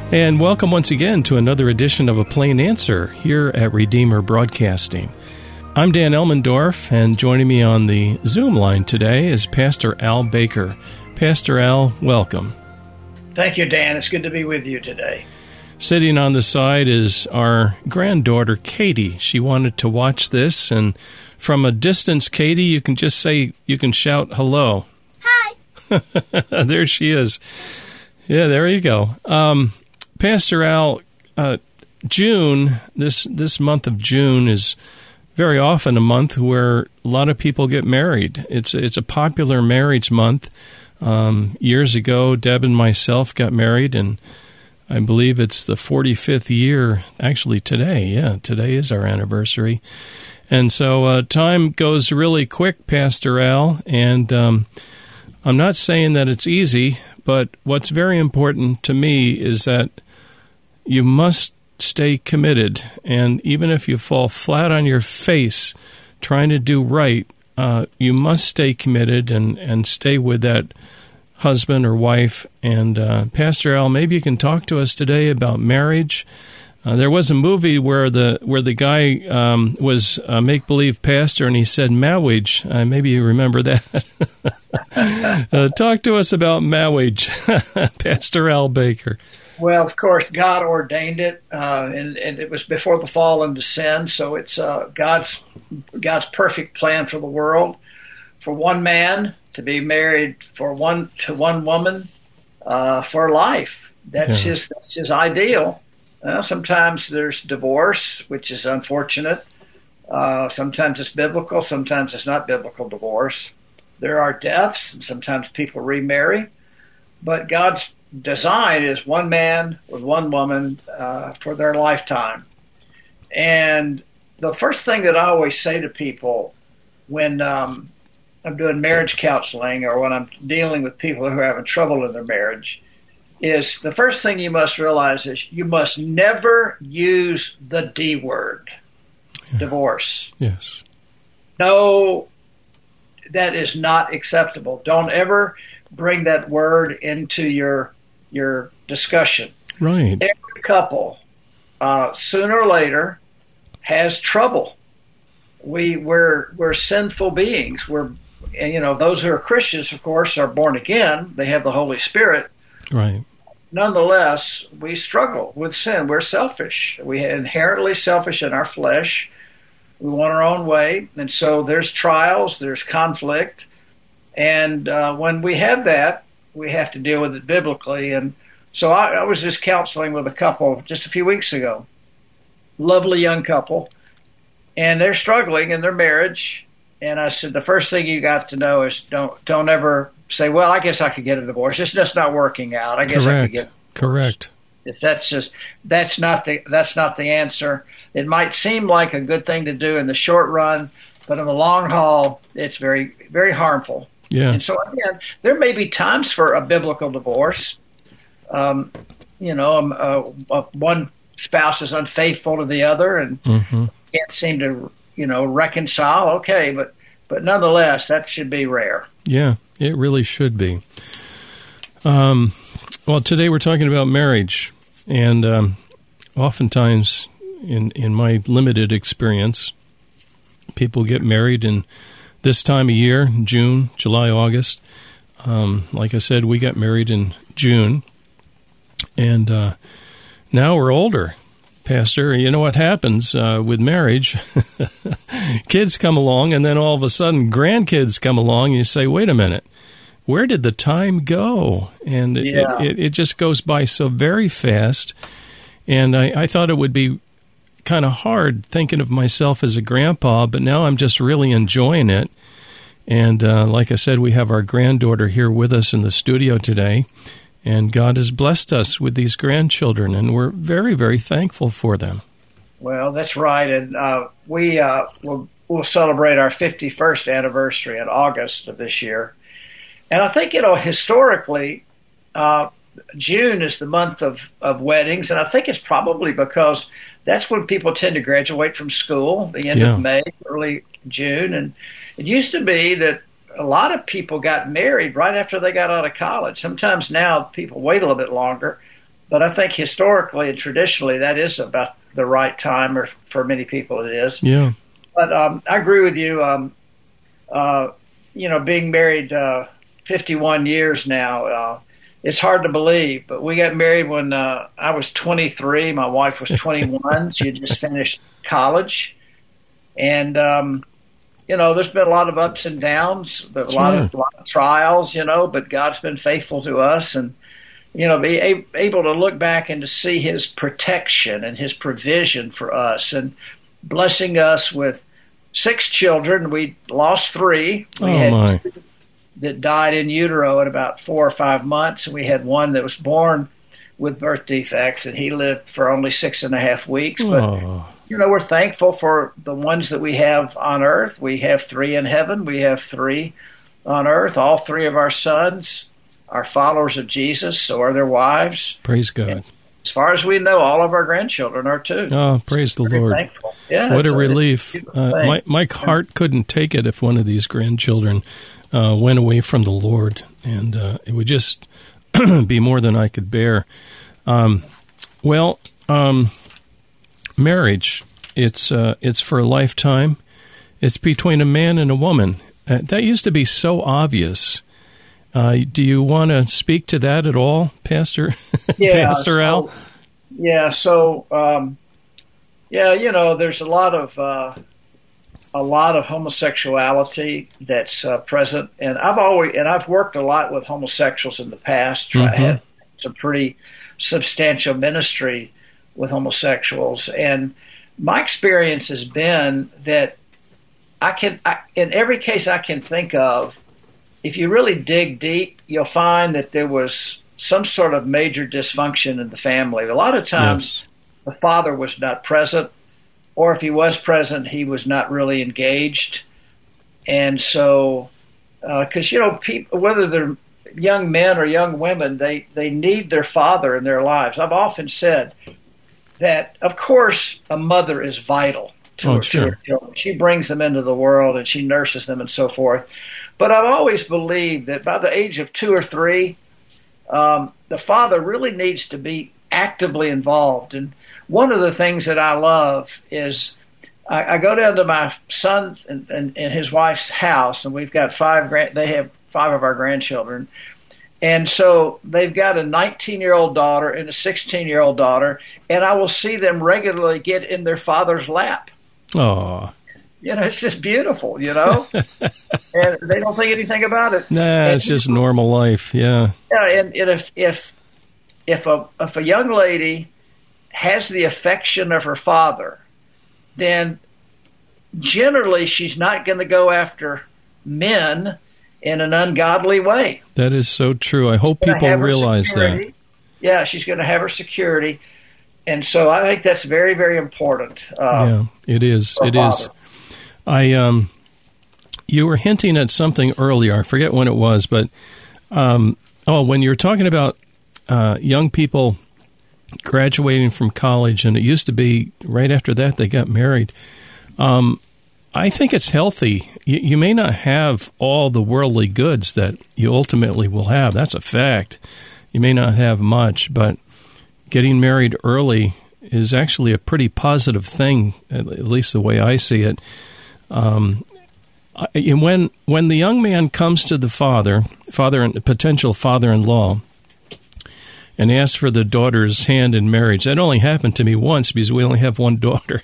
And welcome once again to another edition of A Plain Answer here at Redeemer Broadcasting. I'm Dan Elmendorf, and joining me on the Zoom line today is Pastor Al Baker. Pastor Al, welcome. Thank you, Dan. It's good to be with you today. Sitting on the side is our granddaughter, Katie. She wanted to watch this, and from a distance, Katie, you can shout hello. Hi. There she is. Yeah, there you go. Pastor Al, June, this month of June is very often a month where a lot of people get married. It's a popular marriage month. Years ago, Deb and myself got married, and I believe it's the 45th year, actually today. Yeah, today is our anniversary. And so time goes really quick, Pastor Al, and I'm not saying that it's easy, but what's very important to me is that you must stay committed, and even if you fall flat on your face trying to do right, you must stay committed and stay with that husband or wife. And Pastor Al, maybe you can talk to us today about marriage. There was a movie where the guy was a make-believe pastor, and he said marriage. Maybe you remember that. Talk to us about marriage, Pastor Al Baker. Well, of course, God ordained it, and it was before the fall into sin. So it's God's perfect plan for the world, for one man to be married to one woman for life. That's his ideal. Sometimes there's divorce, which is unfortunate. Sometimes it's biblical. Sometimes it's not biblical divorce. There are deaths, and sometimes people remarry. But God's design is one man with one woman for their lifetime. And the first thing that I always say to people when I'm doing marriage counseling or when I'm dealing with people who are having trouble in their marriage is the first thing you must realize is you must never use the D word, divorce. Yes. No, that is not acceptable. Don't ever bring that word into your discussion. Right. Every couple, sooner or later, has trouble. We're sinful beings. Those who are Christians, of course, are born again. They have the Holy Spirit. Right. Nonetheless, we struggle with sin. We're selfish. We're inherently selfish in our flesh. We want our own way. And so there's trials, there's conflict. And when we have that, we have to deal with it biblically. And so I was just counseling with a couple just a few weeks ago. Lovely young couple. And they're struggling in their marriage. And I said, the first thing you got to know is don't ever say, well, I guess I could get a divorce. It's just not working out. I guess I could get Correct. If that's not the answer. It might seem like a good thing to do in the short run, but in the long haul, it's very, very harmful. Yeah. And so again, there may be times for a biblical divorce. One spouse is unfaithful to the other and can't seem to, reconcile. Okay, but nonetheless, that should be rare. Yeah, it really should be. Well, today we're talking about marriage, and oftentimes, in my limited experience, people get married in this time of year, June, July, August. Like I said, we got married in June, and now we're older. Pastor, you know what happens with marriage? Kids come along, and then all of a sudden grandkids come along, and you say, wait a minute, where did the time go? And it just goes by so very fast. And I thought it would be kind of hard thinking of myself as a grandpa, but now I'm just really enjoying it. And like I said, we have our granddaughter here with us in the studio today. And God has blessed us with these grandchildren, and we're very, very thankful for them. Well, that's right. And we'll celebrate our 51st anniversary in August of this year. And I think, historically, June is the month of weddings, and I think it's probably because that's when people tend to graduate from school, the end of May, early June. And it used to be that a lot of people got married right after they got out of college. Sometimes now people wait a little bit longer, But I think historically and traditionally, that is about the right time, or for many people it is. Yeah. But I agree with you. Being married 51 years now, it's hard to believe. But we got married when I was 23. My wife was 21. She had just finished college. And, there's been a lot of ups and downs, a lot of trials, but God's been faithful to us. And, be able to look back and to see his protection and his provision for us, and blessing us with 6 children. We lost 3. We had 2 that died in utero at about 4 or 5 months. And we had one that was born with birth defects, and he lived for only 6.5 weeks. But, we're thankful for the ones that we have on earth. We have 3 in heaven. We have 3 on earth. All 3 of our sons are followers of Jesus, so are their wives. Praise God. And as far as we know, all of our grandchildren are too. Oh, praise the Lord. Thankful. Yeah, what a relief. My heart couldn't take it if one of these grandchildren went away from the Lord, and it would just be more than I could bear. Marriage, it's for a lifetime. It's between a man and a woman. That used to be so obvious. Do you want to speak to that at all, Pastor? Yeah, Pastor Al? Yeah. So, there's a lot of homosexuality that's present, and I've worked a lot with homosexuals in the past. I had some pretty substantial ministry with homosexuals, and my experience has been that in every case I can think of, if you really dig deep, you'll find that there was some sort of major dysfunction in the family. A lot of times, the father was not present, or if he was present, he was not really engaged. And so, because, people, whether they're young men or young women, they need their father in their lives. I've often said that, of course, a mother is vital to her children. She brings them into the world, and she nurses them and so forth. But I've always believed that by the age of 2 or 3, the father really needs to be actively involved. And one of the things that I love is I go down to my son and his wife's house, and we've got 5 they have 5 of our grandchildren. And so they've got a 19-year-old daughter and a 16-year-old daughter, and I will see them regularly get in their father's lap. Oh. It's just beautiful, and they don't think anything about it. Nah, it's just normal life, yeah. Yeah, and if a young lady has the affection of her father, then generally she's not going to go after men in an ungodly way. that is so true. I hope people realize that. Yeah, she's going to have her security. And so I think that's very, very important. Yeah, it is. It is. You were hinting at something earlier. I forget when it was, but when you were talking about young people graduating from college, and it used to be right after that they got married. I think it's healthy. You may not have all the worldly goods that you ultimately will have. That's a fact. You may not have much, but getting married early is actually a pretty positive thing, at least the way I see it. When the young man comes to the father and potential father-in-law, and asks for the daughter's hand in marriage, that only happened to me once because we only have one daughter.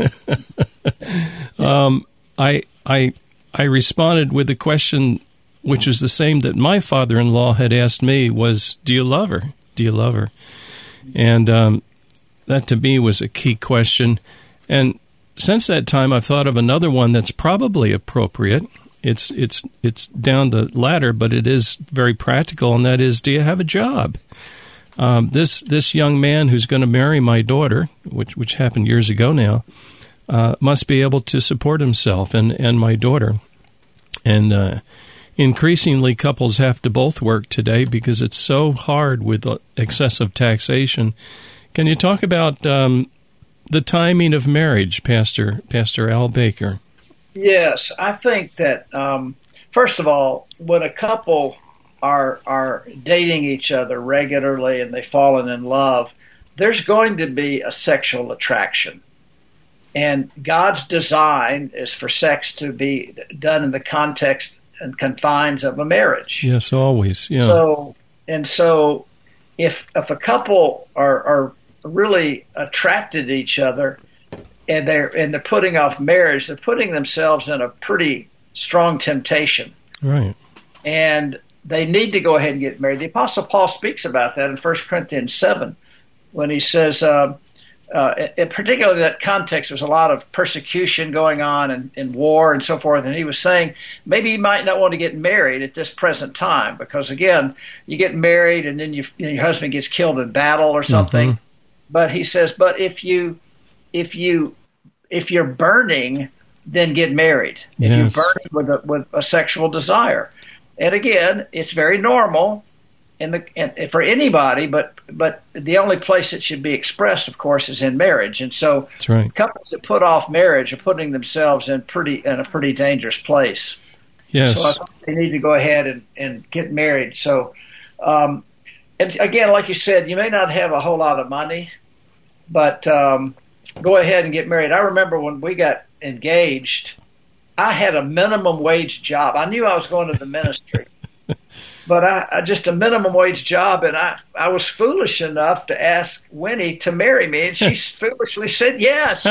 I responded with a question which was the same that my father-in-law had asked me, was, do you love her? Do you love her? And that to me was a key question. And since that time, I've thought of another one that's probably appropriate. It's down the ladder, but it is very practical, and that is, do you have a job? This young man who's going to marry my daughter, which happened years ago now, must be able to support himself and my daughter. And increasingly, couples have to both work today because it's so hard with excessive taxation. Can you talk about the timing of marriage, Pastor Al Baker? Yes, I think that, first of all, when a couple are dating each other regularly and they've fallen in love, there's going to be a sexual attraction. And God's design is for sex to be done in the context and confines of a marriage. Yes, always. Yeah. So if a couple are really attracted to each other and they're putting off marriage, they're putting themselves in a pretty strong temptation. Right. And they need to go ahead and get married. The Apostle Paul speaks about that in 1 Corinthians 7 when he says, in particular in that context, there's a lot of persecution going on and war and so forth. And he was saying maybe you might not want to get married at this present time because, again, you get married and then your husband gets killed in battle or something. Mm-hmm. But he says, but if you're burning, then get married. If you're burning with a sexual desire. And again, it's very normal and for anybody, but the only place it should be expressed, of course, is in marriage. And so that's right. Couples that put off marriage are putting themselves in a pretty dangerous place. Yes. So I think they need to go ahead and get married. So, and again, like you said, you may not have a whole lot of money, but go ahead and get married. I remember when we got engaged, I had a minimum wage job. I knew I was going to the ministry, but I just a minimum wage job, and I was foolish enough to ask Winnie to marry me, and she foolishly said yes.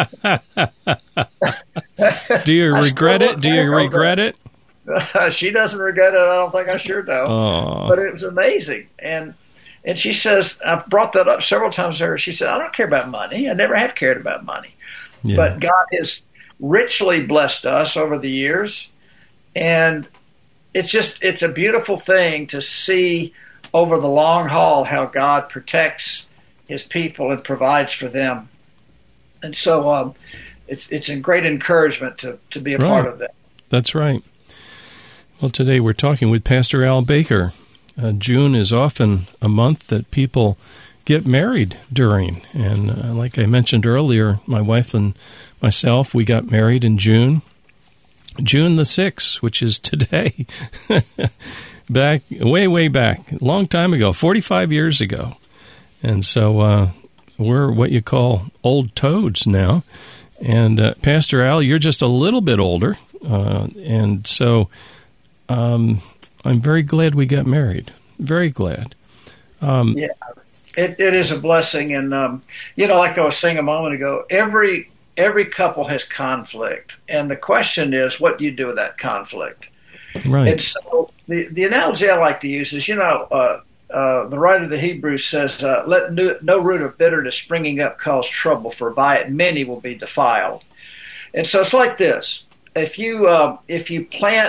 Do you regret it? Do you regret it? She doesn't regret it. I don't think I sure do. Oh. But it was amazing, and she says, I've brought that up several times to her. She said, I don't care about money. I never have cared about money. Yeah. But God has richly blessed us over the years. And it's a beautiful thing to see over the long haul how God protects his people and provides for them. And so it's a great encouragement to be a part of that. That's right. Well, today we're talking with Pastor Al Baker. June is often a month that people get married during. And like I mentioned earlier, my wife and myself, we got married in June the 6th, which is today. Back, way back, a long time ago, 45 years ago. And so we're what you call old toads now. And Pastor Al, you're just a little bit older. And so I'm very glad we got married. Very glad. Yeah, it is a blessing. And, like I was saying a moment ago, every couple has conflict. And the question is, what do you do with that conflict? Right. And so the analogy I like to use is, the writer of the Hebrews says, let no root of bitterness springing up cause trouble, for by it many will be defiled. And so it's like this. If you plant,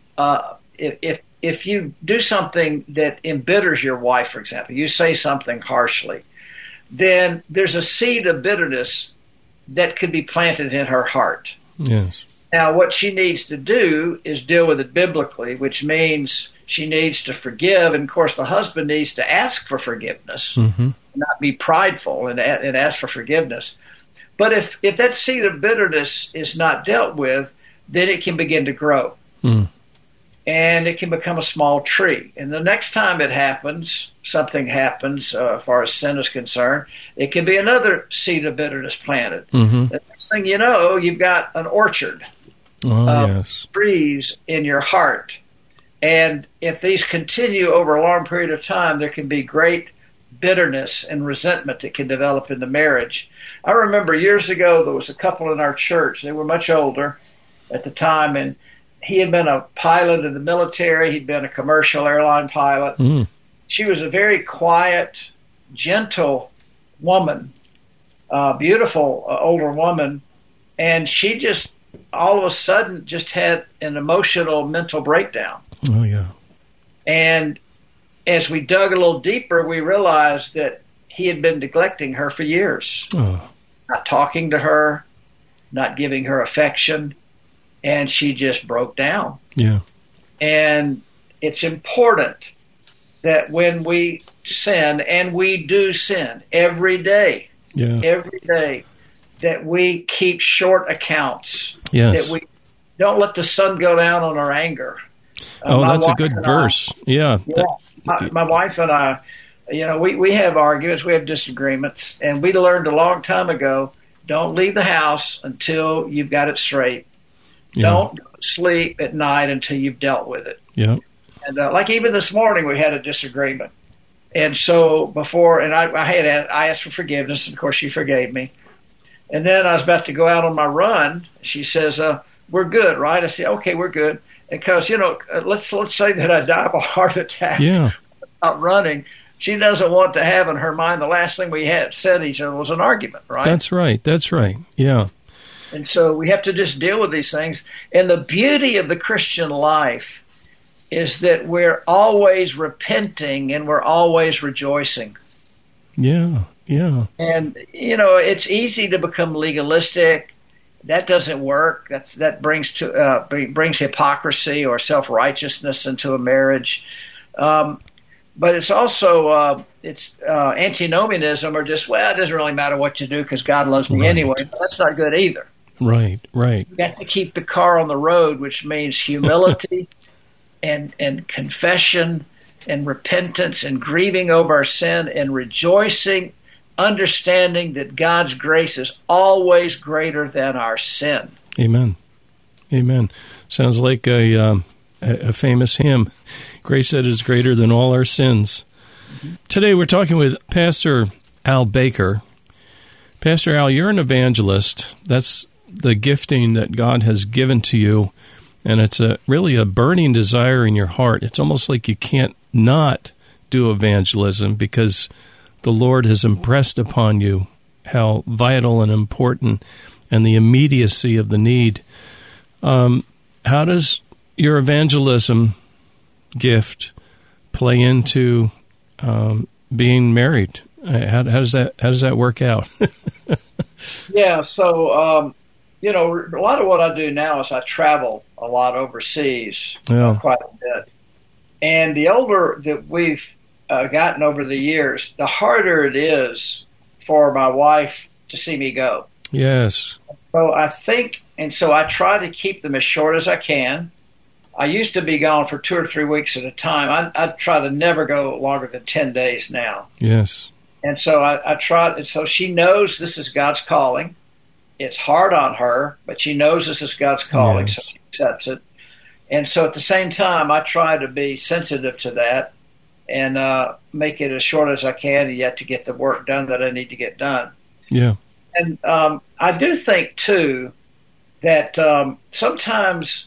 if you do something that embitters your wife, for example, you say something harshly, then there's a seed of bitterness that could be planted in her heart. Yes. Now, what she needs to do is deal with it biblically, which means she needs to forgive. And, of course, the husband needs to ask for forgiveness, not be prideful and ask for forgiveness. But if that seed of bitterness is not dealt with, then it can begin to grow. Mm. And it can become a small tree. And the next time something happens as far as sin is concerned, it can be another seed of bitterness planted. Mm-hmm. The next thing you know, you've got an orchard of trees in your heart. And if these continue over a long period of time, there can be great bitterness and resentment that can develop in the marriage. I remember years ago, there was a couple in our church. They were much older at the time, and he had been a pilot in the military. He'd been a commercial airline pilot. Mm. She was a very quiet, gentle woman, beautiful older woman. And she just, all of a sudden, just had an emotional mental breakdown. Oh, yeah. And as we dug a little deeper, we realized that he had been neglecting her for years. Oh. Not talking to her, not giving her affection. And she just broke down. Yeah. And it's important that when we sin, and we do sin every day, that we keep short accounts. Yes. That we don't let the sun go down on our anger. That's a good verse. Yeah. My wife and I, we have arguments, we have disagreements, and we learned a long time ago, don't leave the house until you've got it straight. Yeah. Don't sleep at night until you've dealt with it. Yeah. And like even this morning, we had a disagreement. And so I asked for forgiveness, and of course she forgave me. And then I was about to go out on my run. She says, we're good, right? I said, okay, we're good. Because, let's say that I die of a heart attack out running. She doesn't want to have in her mind the last thing we had said each other was an argument, right? That's right. Yeah. And so we have to just deal with these things. And the beauty of the Christian life is that we're always repenting and we're always rejoicing. Yeah. And, it's easy to become legalistic. That doesn't work. That brings hypocrisy or self-righteousness into a marriage. But it's also antinomianism, or just, it doesn't really matter what you do because God loves me anyway. That's not good either. Right. You got to keep the car on the road, which means humility and confession and repentance and grieving over our sin and rejoicing, understanding that God's grace is always greater than our sin. Amen. Sounds like a famous hymn. Grace that is greater than all our sins. Mm-hmm. Today we're talking with Pastor Al Baker. Pastor Al, you're an evangelist. That's the gifting that God has given to you, and it's really a burning desire in your heart. It's almost like you can't not do evangelism because the Lord has impressed upon you how vital and important and the immediacy of the need. How does your evangelism gift play into being married? How does that work out? Yeah, so a lot of what I do now is I travel a lot overseas, quite a bit. And the older that we've gotten over the years, the harder it is for my wife to see me go. Yes. So I try to keep them as short as I can. I used to be gone for 2 or 3 weeks at a time. I try to never go longer than 10 days now. Yes. And so I try, and so she knows this is God's calling. It's hard on her, but she knows this is God's calling, so she accepts it. And so at the same time, I try to be sensitive to that and make it as short as I can, and yet to get the work done that I need to get done. Yeah. And I do think, too, that sometimes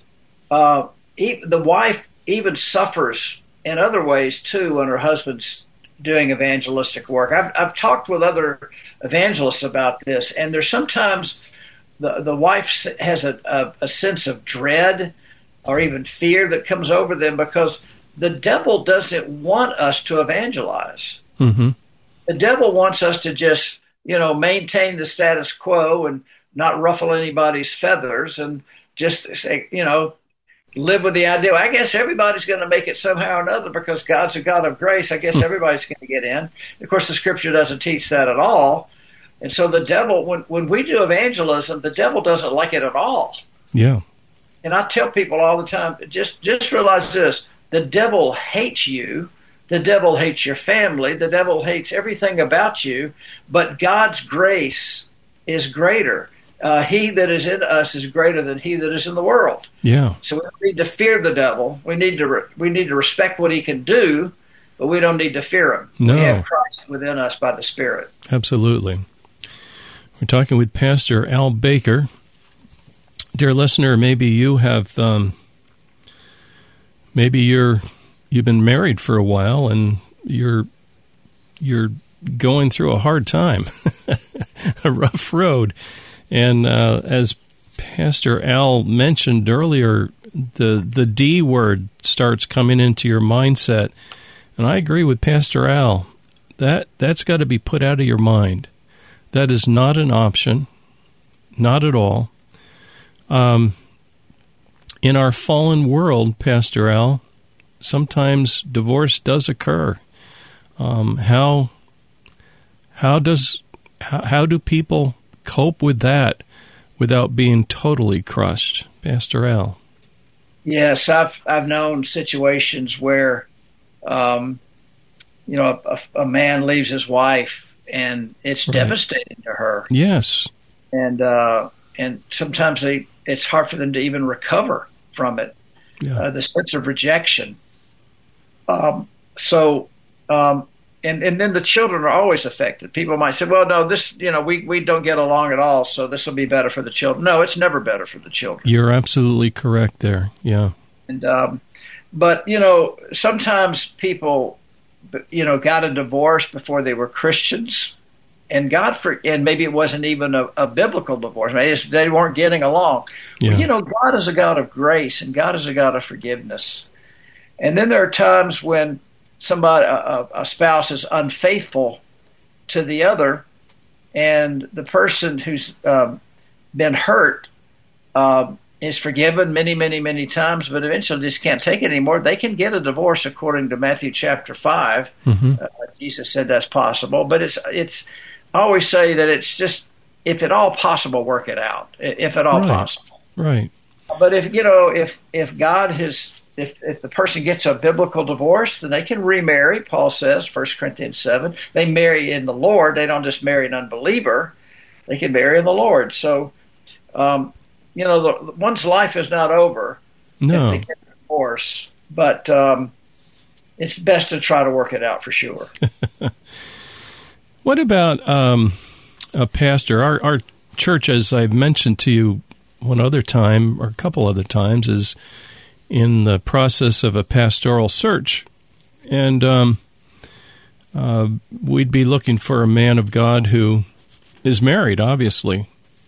the wife even suffers in other ways, too, when her husband's doing evangelistic work. I've talked with other evangelists about this, and there's sometimes the wife has a sense of dread or even fear that comes over them because the devil doesn't want us to evangelize. Mm-hmm. The devil wants us to just, maintain the status quo and not ruffle anybody's feathers and just say, live with the idea, I guess everybody's going to make it somehow or another because God's a God of grace. I guess everybody's going to get in. Of course, the Scripture doesn't teach that at all. And so the devil, when we do evangelism, the devil doesn't like it at all. Yeah. And I tell people all the time, just realize this, the devil hates you. The devil hates your family. The devil hates everything about you. But God's grace is greater. He that is in us is greater than he that is in the world. Yeah. So we don't need to fear the devil. We need to respect what he can do, but we don't need to fear him. No. We have Christ within us by the Spirit. Absolutely. We're talking with Pastor Al Baker. Dear listener, maybe you have, you've been married for a while and you're going through a hard time, a rough road. And as Pastor Al mentioned earlier, the D word starts coming into your mindset. And I agree with Pastor Al. That's got to be put out of your mind. That is not an option, not at all. In our fallen world, Pastor Al, sometimes divorce does occur. How do people cope with that without being totally crushed, Pastor Al? Yes, I've known situations where, a man leaves his wife, and it's devastating to her. Yes, and sometimes it's hard for them to even recover from it. Yeah. The sense of rejection. And then the children are always affected. People might say, well, no, this, we don't get along at all, so this will be better for the children. No, it's never better for the children. You're absolutely correct there. Yeah. And, but, sometimes people, got a divorce before they were Christians, and and maybe it wasn't even a biblical divorce. Maybe they weren't getting along. Yeah. Well, God is a God of grace, and God is a God of forgiveness. And then there are times when a spouse is unfaithful to the other, and the person who's been hurt is forgiven many, many, many times, but eventually just can't take it anymore. They can get a divorce according to Matthew chapter 5. Mm-hmm. Jesus said that's possible, but it's. I always say that it's just, if at all possible, work it out. If at all possible, right. But if God has. If the person gets a biblical divorce, then they can remarry. Paul says, 1 Corinthians 7, they marry in the Lord. They don't just marry an unbeliever. They can marry in the Lord. So, one's life is not over if they get a divorce. But it's best to try to work it out for sure. What about a pastor? Our church, as I've mentioned to you one other time or a couple other times, is in the process of a pastoral search. And we'd be looking for a man of God who is married, obviously.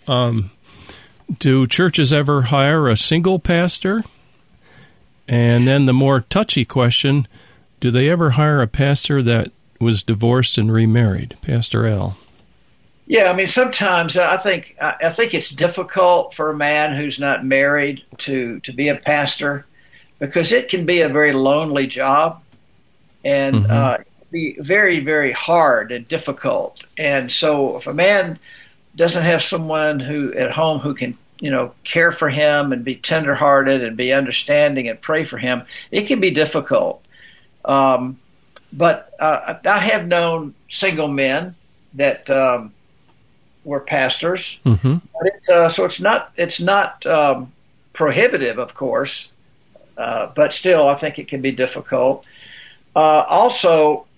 Do churches ever hire a single pastor? And then the more touchy question, do they ever hire a pastor that was divorced and remarried? Pastor Al. Yeah, I mean, sometimes I think it's difficult for a man who's not married to be a pastor, because it can be a very lonely job, and be very, very hard and difficult. And so if a man doesn't have someone who at home who can, care for him and be tenderhearted and be understanding and pray for him, it can be difficult. But I have known single men that were pastors. Mm-hmm. But so it's not prohibitive, of course, but still I think it can be difficult. Also,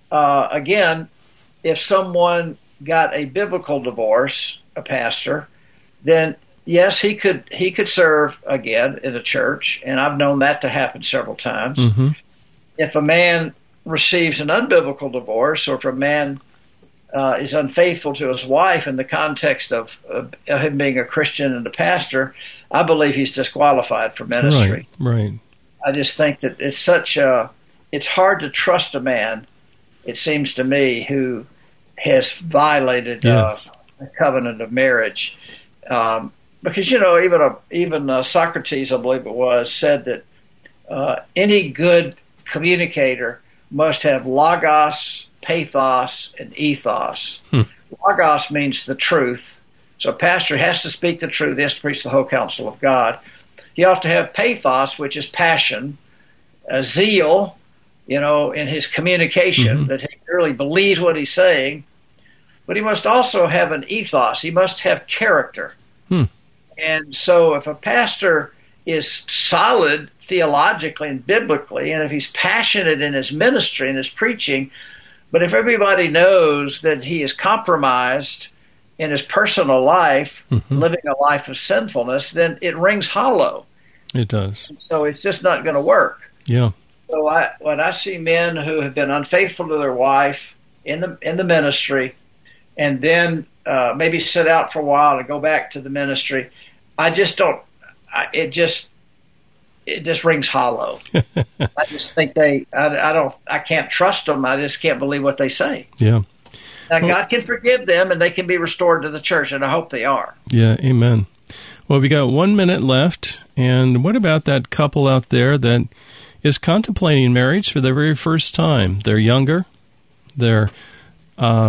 again, if someone got a biblical divorce, a pastor, then yes, he could serve again in a church, and I've known that to happen several times. Mm-hmm. If a man receives an unbiblical divorce, or if a man is unfaithful to his wife in the context of him being a Christian and a pastor, I believe he's disqualified for ministry. Right. I just think that it's hard to trust a man, it seems to me, who has violated the covenant of marriage. Because, even Socrates, I believe it was, said that any good communicator must have logos, pathos, and ethos. Logos means the truth. So a pastor has to speak the truth. He has to preach the whole counsel of God. He ought to have pathos, which is passion, zeal, in his communication, that he really believes what he's saying. But he must also have an ethos. He must have character. And so if a pastor is solid theologically and biblically, and if he's passionate in his ministry and his preaching, but if everybody knows that he is compromised in his personal life, living a life of sinfulness, then it rings hollow. It does. And so it's just not going to work. Yeah. So when I see men who have been unfaithful to their wife in the ministry, and then maybe sit out for a while and go back to the ministry, I just don't. It just rings hollow. I just think I can't trust them. I just can't believe what they say. Yeah. Now, God can forgive them, and they can be restored to the church, and I hope they are. Yeah, amen. Well, we got 1 minute left, and what about that couple out there that is contemplating marriage for the very first time? They're younger, they're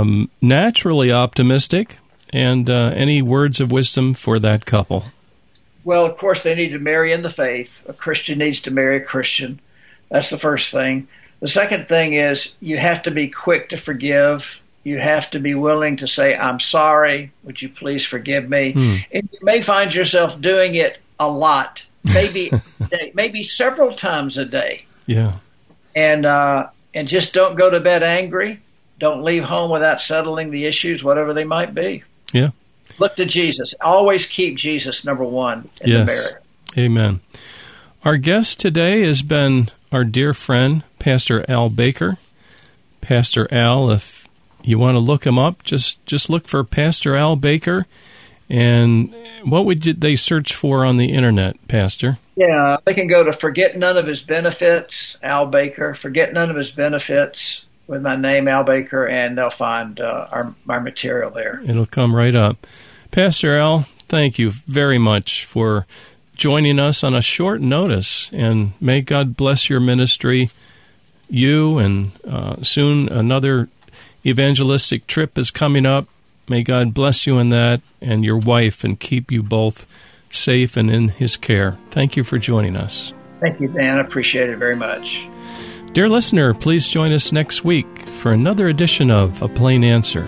naturally optimistic, and any words of wisdom for that couple? Well, of course, they need to marry in the faith. A Christian needs to marry a Christian. That's the first thing. The second thing is you have to be quick to forgive. You have to be willing to say, I'm sorry. Would you please forgive me? And you may find yourself doing it a lot, maybe several times a day. Yeah. And just don't go to bed angry. Don't leave home without settling the issues, whatever they might be. Yeah. Look to Jesus. Always keep Jesus number one in the marriage. Amen. Our guest today has been our dear friend, Pastor Al Baker. Pastor Al, if you want to look him up, just look for Pastor Al Baker. And what would they search for on the internet, Pastor? Yeah, they can go to Forget None of His Benefits, Al Baker, Forget None of His Benefits, with my name, Al Baker, and they'll find our material there. It'll come right up. Pastor Al, thank you very much for joining us on a short notice, and may God bless your ministry. You and soon another evangelistic trip is coming up. May God bless you in that and your wife and keep you both safe and in His care. Thank you for joining us. Thank you, Dan. I appreciate it very much. Dear listener, please join us next week for another edition of A Plain Answer.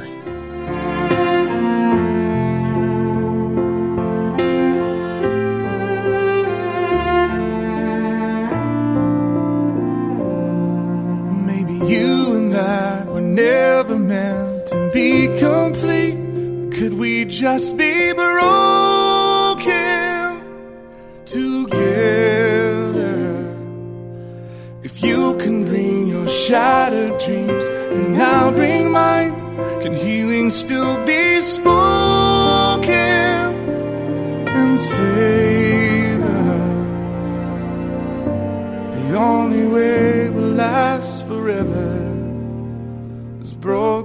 Maybe you and I were never meant to be complete. Could we just be broken together? If you can bring your shattered dreams and I'll bring mine, can healing still be spoken and save us? The only way will last forever is broken.